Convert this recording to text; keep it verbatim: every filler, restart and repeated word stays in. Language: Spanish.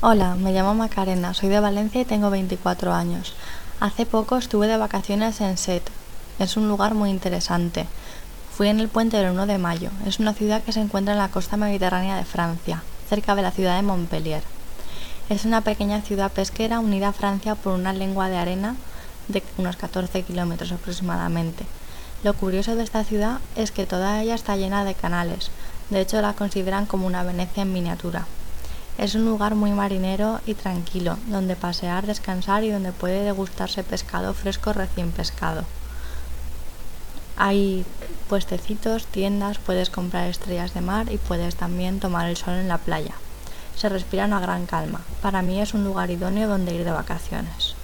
Hola, me llamo Macarena, soy de Valencia y tengo veinticuatro años. Hace poco estuve de vacaciones en Sète. Es un lugar muy interesante. Fui en el puente del uno de mayo. Es una ciudad que se encuentra en la costa mediterránea de Francia, cerca de la ciudad de Montpellier. Es una pequeña ciudad pesquera unida a Francia por una lengua de arena de unos catorce kilómetros aproximadamente. Lo curioso de esta ciudad es que toda ella está llena de canales. De hecho, la consideran como una Venecia en miniatura. Es un lugar muy marinero y tranquilo, donde pasear, descansar y donde puede degustarse pescado fresco recién pescado. Hay puestecitos, tiendas, puedes comprar estrellas de mar y puedes también tomar el sol en la playa. Se respira una gran calma. Para mí es un lugar idóneo donde ir de vacaciones.